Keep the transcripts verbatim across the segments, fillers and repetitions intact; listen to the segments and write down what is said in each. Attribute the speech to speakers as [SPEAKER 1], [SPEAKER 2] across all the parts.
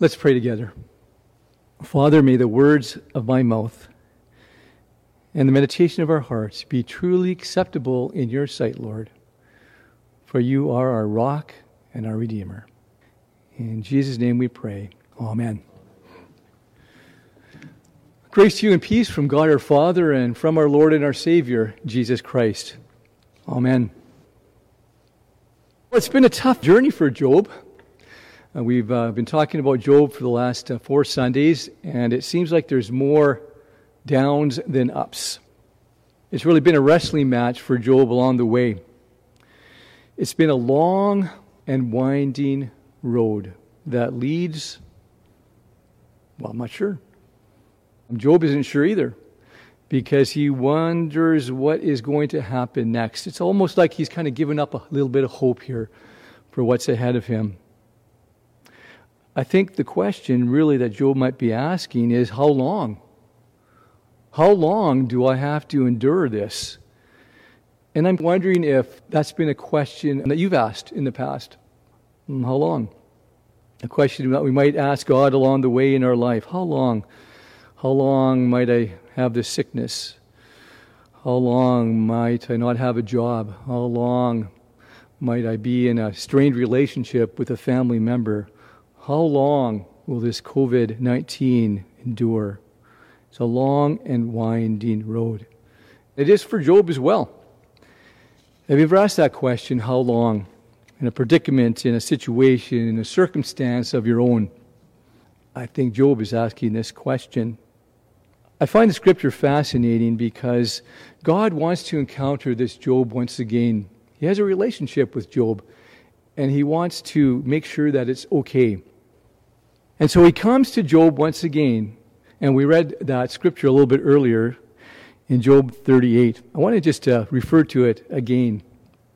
[SPEAKER 1] Let's pray together. Father, may the words of my mouth and the meditation of our hearts be truly acceptable in your sight, Lord, for you are our rock and our Redeemer. In Jesus' name we pray. Amen. Grace to you and peace from God our Father and from our Lord and our Savior, Jesus Christ. Amen. Well, it's been a tough journey for Job. Uh, we've uh, been talking about Job for the last uh, four Sundays, and it seems like there's more downs than ups. It's really been a wrestling match for Job along the way. It's been a long and winding road that leads, well, I'm not sure. Job isn't sure either, because he wonders what is going to happen next. It's almost like he's kind of given up a little bit of hope here for what's ahead of him. I think the question really that Job might be asking is, how long? How long do I have to endure this? And I'm wondering if that's been a question that you've asked in the past. How long? A question that we might ask God along the way in our life. How long? How long might I have this sickness? How long might I not have a job? How long might I be in a strained relationship with a family member? How long will this covid nineteen endure? It's a long and winding road. It is for Job as well. Have you ever asked that question, how long? In a predicament, in a situation, in a circumstance of your own? I think Job is asking this question. I find the scripture fascinating because God wants to encounter this Job once again. He has a relationship with Job, and he wants to make sure that it's okay. And so he comes to Job once again, and we read that scripture a little bit earlier in Job thirty-eight. I want to just uh, refer to it again.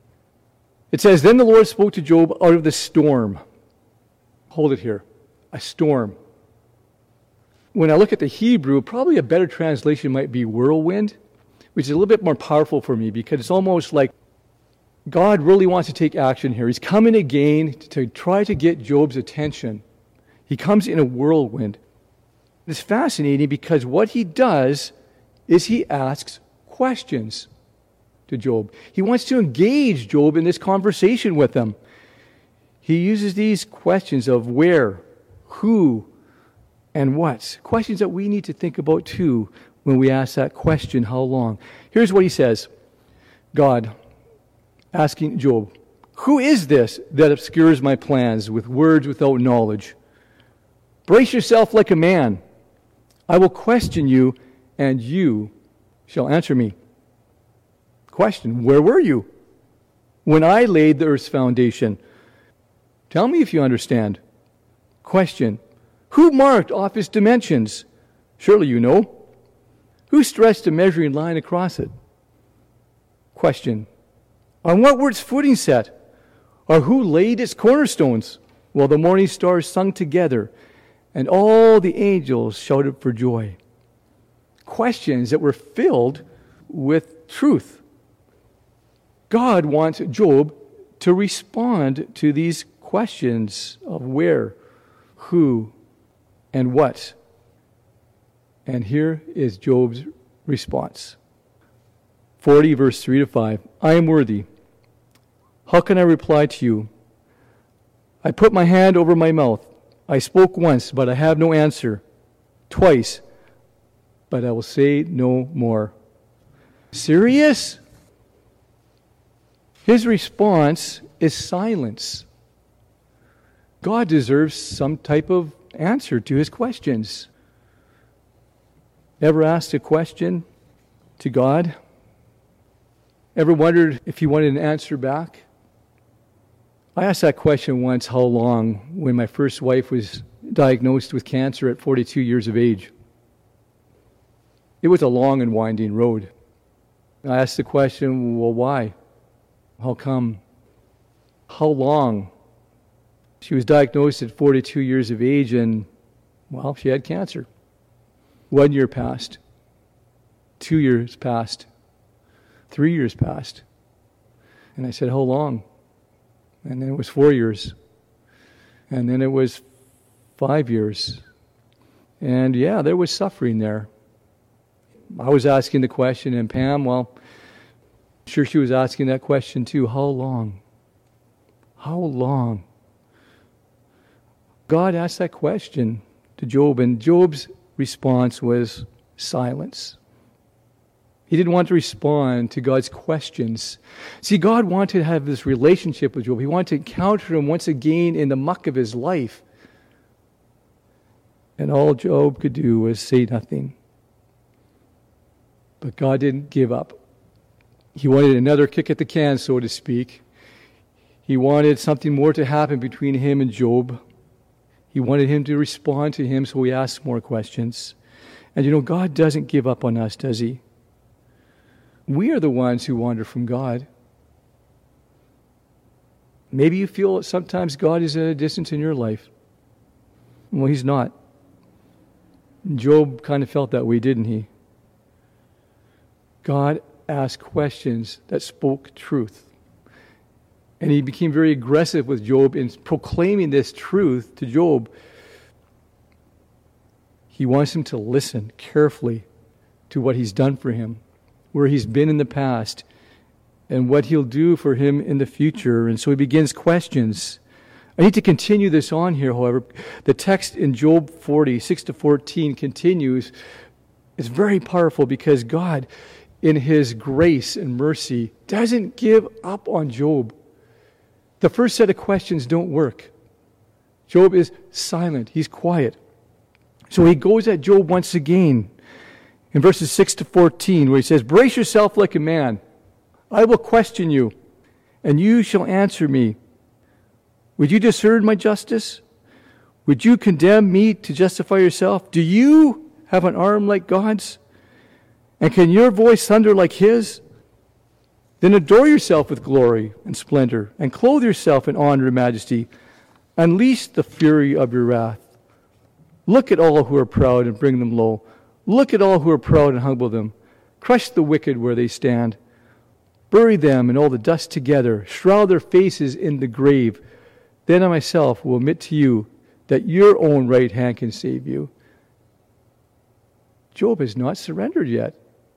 [SPEAKER 1] It says, "Then the Lord spoke to Job out of the storm." Hold it here. A storm. When I look at the Hebrew, probably a better translation might be whirlwind, which is a little bit more powerful for me because it's almost like God really wants to take action here. He's coming again to try to get Job's attention. He comes in a whirlwind. It's fascinating because what he does is he asks questions to Job. He wants to engage Job in this conversation with him. He uses these questions of where, who, and what. Questions that we need to think about too when we ask that question, how long? Here's what he says. God asking Job, "Who is this that obscures my plans with words without knowledge? Brace yourself like a man. I will question you, and you shall answer me." Question, where were you when I laid the earth's foundation? Tell me if you understand. Question, who marked off its dimensions? Surely you know. Who stretched a measuring line across it? Question, on what were its footing set? Or who laid its cornerstones? While the morning stars sung together, and all the angels shouted for joy. Questions that were filled with truth. God wants Job to respond to these questions of where, who, and what. And here is Job's response. forty, verse three to five. I am worthy. How can I reply to you? I put my hand over my mouth. I spoke once, but I have no answer. Twice, but I will say no more. Serious? His response is silence. God deserves some type of answer to his questions. Ever asked a question to God? Ever wondered if he wanted an answer back? I asked that question once, how long, when my first wife was diagnosed with cancer at forty-two years of age. It was a long and winding road. I asked the question, well, why? How come? How long? She was diagnosed at forty-two years of age and, well, she had cancer. One year passed. Two years passed. Three years passed. And I said, how long? And then it was four years. And then it was five years. And yeah, there was suffering there. I was asking the question, and Pam, well, I'm sure she was asking that question too. How long? How long? God asked that question to Job, and Job's response was silence. He didn't want to respond to God's questions. See, God wanted to have this relationship with Job. He wanted to encounter him once again in the muck of his life. And all Job could do was say nothing. But God didn't give up. He wanted another kick at the can, so to speak. He wanted something more to happen between him and Job. He wanted him to respond to him, so he asked more questions. And you know, God doesn't give up on us, does he? We are the ones who wander from God. Maybe you feel that sometimes God is at a distance in your life. Well, he's not. Job kind of felt that way, didn't he? God asked questions that spoke truth. And he became very aggressive with Job in proclaiming this truth to Job. He wants him to listen carefully to what he's done for him, where he's been in the past, and what he'll do for him in the future. And so he begins questions. I need to continue this on here, however. The text in Job forty, six to fourteen continues. It's very powerful because God, in his grace and mercy, doesn't give up on Job. The first set of questions don't work. Job is silent. He's quiet. So he goes at Job once again in verses six to fourteen, where he says, "Brace yourself like a man. I will question you, and you shall answer me. Would you discern my justice? Would you condemn me to justify yourself? Do you have an arm like God's? And can your voice thunder like his? Then adore yourself with glory and splendor, and clothe yourself in honor and majesty. Unleash the fury of your wrath. Look at all who are proud and bring them low. Look at all who are proud and humble them. Crush the wicked where they stand. Bury them in all the dust together. Shroud their faces in the grave. Then I myself will admit to you that your own right hand can save you." Job has not surrendered yet.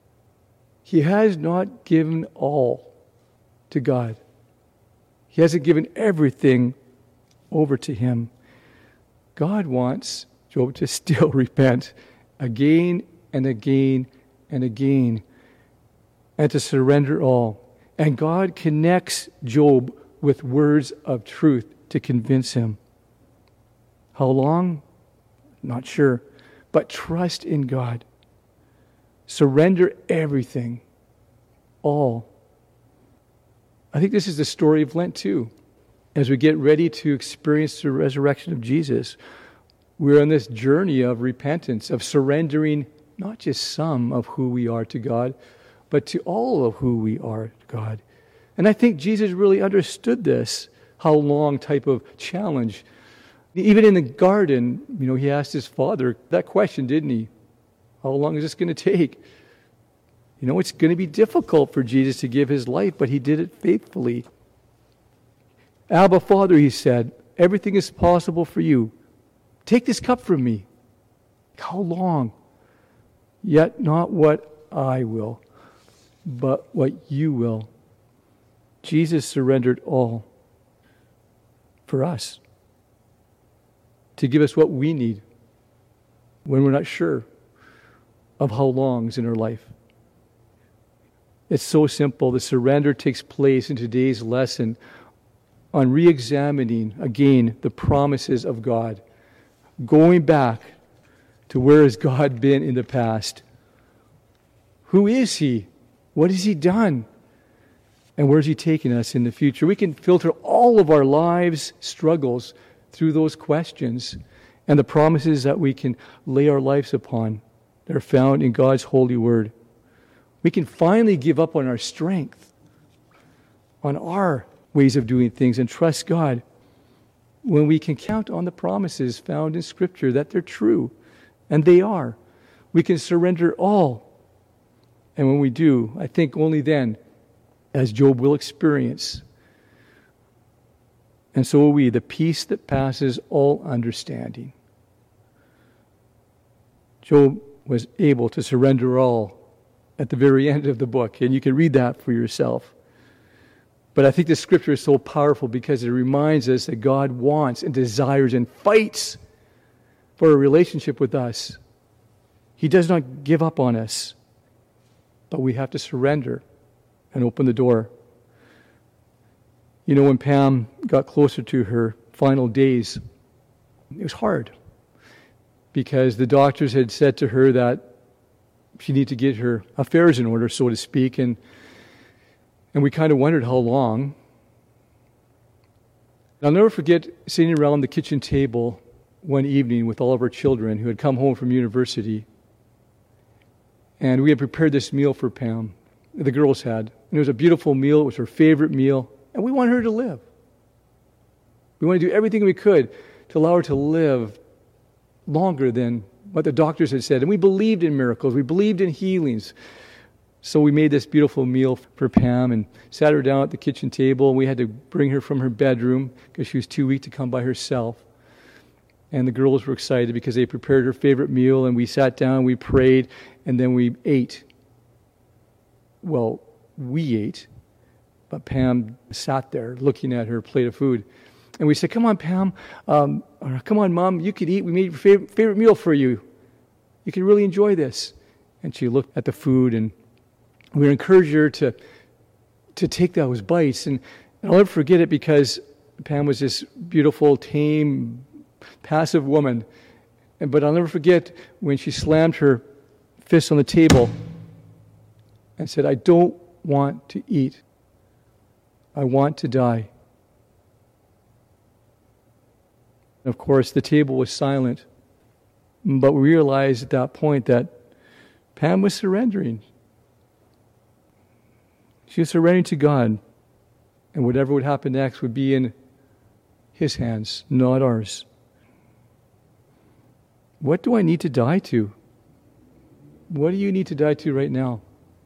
[SPEAKER 1] He has not given all to God. He hasn't given everything over to him. God wants Job to still repent again and again and again, and to surrender all. And God connects Job with words of truth to convince him. How long? Not sure. But trust in God. Surrender everything. All. I think this is the story of Lent too. As we get ready to experience the resurrection of Jesus, we're on this journey of repentance, of surrendering not just some of who we are to God, but to all of who we are to God. And I think Jesus really understood this, how long type of challenge. Even in the garden, you know, he asked his father that question, didn't he? How long is this going to take? You know, it's going to be difficult for Jesus to give his life, but he did it faithfully. Abba, Father, he said, everything is possible for you. Take this cup from me. How long? Yet not what I will, but what you will. Jesus surrendered all for us, to give us what we need when we're not sure of how long is in our life. It's so simple. The surrender takes place in today's lesson on re-examining again the promises of God, going back to where has God been in the past. Who is he? What has he done? And where is he taking us in the future? We can filter all of our lives' struggles through those questions and the promises that we can lay our lives upon that are found in God's holy word. We can finally give up on our strength, on our ways of doing things, and trust God when we can count on the promises found in Scripture that they're true, and they are. We can surrender all. And when we do, I think only then, as Job will experience, and so will we, the peace that passes all understanding. Job was able to surrender all at the very end of the book, and you can read that for yourself. But I think the scripture is so powerful because it reminds us that God wants and desires and fights for a relationship with us. He does not give up on us, but we have to surrender and open the door. You know, when Pam got closer to her final days, it was hard because the doctors had said to her that she needed to get her affairs in order, so to speak, and and we kind of wondered how long. I'll never forget sitting around the kitchen table one evening with all of our children who had come home from university, and we had prepared this meal for Pam. The girls had. And it was a beautiful meal. It was her favorite meal, and we wanted her to live. We wanted to do everything we could to allow her to live longer than what the doctors had said. And we believed in miracles. We believed in healings. So we made this beautiful meal for Pam and sat her down at the kitchen table. And we had to bring her from her bedroom because she was too weak to come by herself. And the girls were excited because they prepared her favorite meal. And we sat down, we prayed, and then we ate. Well, we ate, but Pam sat there looking at her plate of food. And we said, come on, Pam, um, or, come on, Mom, you could eat. We made your favorite, favorite meal for you. You can really enjoy this. And she looked at the food, and we encouraged her to to take those bites. And, and I'll never forget it because Pam was this beautiful, tame, passive woman. And, but I'll never forget when she slammed her fist on the table and said, I don't want to eat. I want to die. Of course, the table was silent, but we realized at that point that Pam was surrendering. She was surrendering to God, and whatever would happen next would be in His hands, not ours. What do I need to die to? What do you need to die to right now?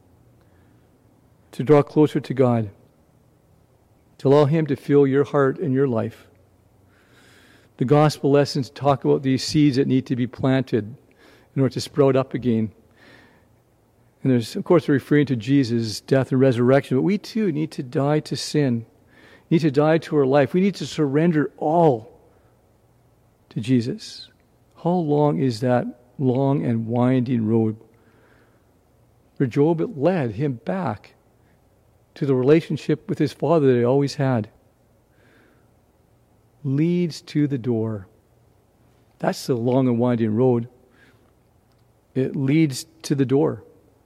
[SPEAKER 1] To draw closer to God, to allow Him to fill your heart and your life. The gospel lessons talk about these seeds that need to be planted in order to sprout up again. And there's, of course, referring to Jesus' death and resurrection, but we too need to die to sin, need to die to our life. We need to surrender all to Jesus. How long is that long and winding road? For Job, it led him back to the relationship with his Father that he always had. Leads to the door. That's the long and winding road. It leads to the door.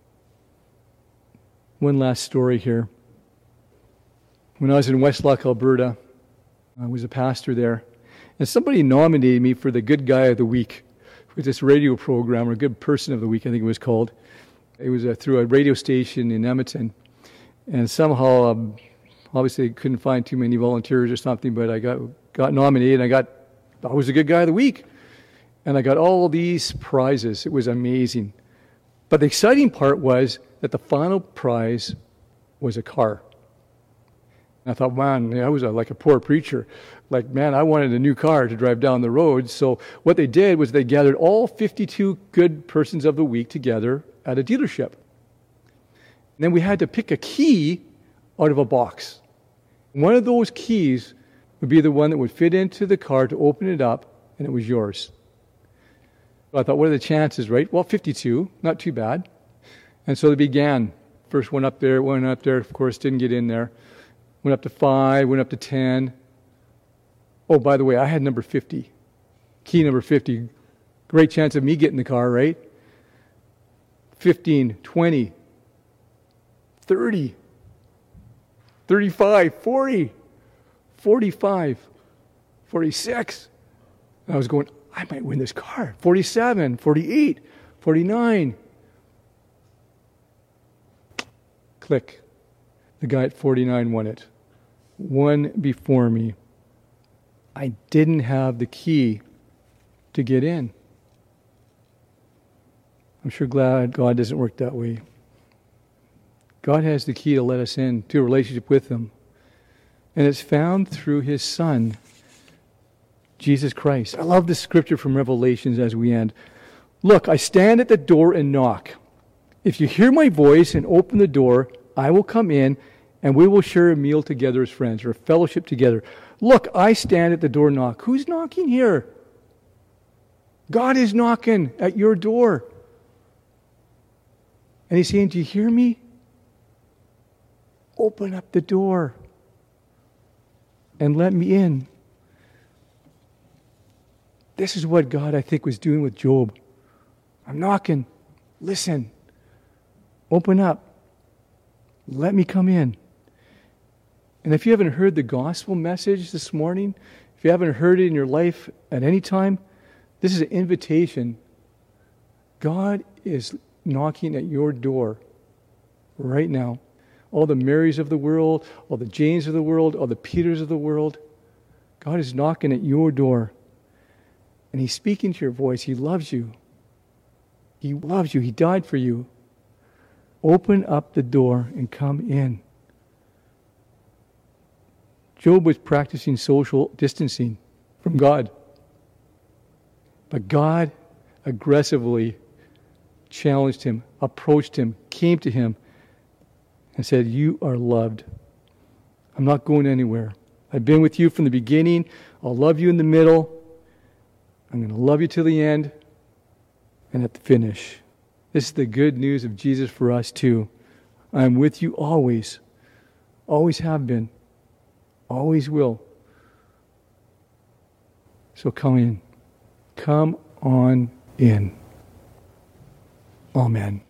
[SPEAKER 1] One last story here. When I was in Westlock, Alberta, I was a pastor there, and somebody nominated me for the Good Guy of the Week with this radio program, or Good Person of the Week, I think it was called. It was uh, through a radio station in Edmonton, and somehow, um, obviously, couldn't find too many volunteers or something, but I got got nominated. And I got, I was the Good Guy of the Week, and I got all these prizes. It was amazing. But the exciting part was that the final prize was a car. And I thought, man, I was a, like a poor preacher. Like, man, I wanted a new car to drive down the road. So what they did was they gathered all fifty-two Good Persons of the Week together at a dealership. And then we had to pick a key out of a box. One of those keys would be the one that would fit into the car to open it up, and it was yours. So I thought, what are the chances, right? Well, fifty-two, not too bad. And so they began. First one up there, one up there, of course, didn't get in there. Went up to five, went up to ten. Oh, by the way, I had number fifty. Key number fifty. Great chance of me getting the car, right? fifteen, twenty, thirty, thirty-five, forty, forty-five, forty-six. And I was going, I might win this car. forty-seven, forty-eight, forty-nine. Click. The guy at forty-nine won it. One before me. I didn't have the key to get in. I'm sure glad God doesn't work that way. God has the key to let us in to a relationship with Him. And it's found through His Son, Jesus Christ. I love this scripture from Revelations as we end. Look, I stand at the door and knock. If you hear my voice and open the door, I will come in and we will share a meal together as friends or a fellowship together. Look, I stand at the door and knock. Who's knocking here? God is knocking at your door. And he's saying, do you hear me? Open up the door and let me in. This is what God, I think, was doing with Job. I'm knocking. Listen. Open up. Let me come in. And if you haven't heard the gospel message this morning, if you haven't heard it in your life at any time, this is an invitation. God is knocking at your door right now. All the Marys of the world, all the Janes of the world, all the Peters of the world, God is knocking at your door. And he's speaking to your voice. He loves you. He loves you. He died for you. Open up the door and come in. Job was practicing social distancing from God. But God aggressively challenged him, approached him, came to him, and said, you are loved. I'm not going anywhere. I've been with you from the beginning. I'll love you in the middle. I'm going to love you till the end and at the finish. This is the good news of Jesus for us too. I'm with you always. Always have been. Always will. So come in. Come on in. Amen.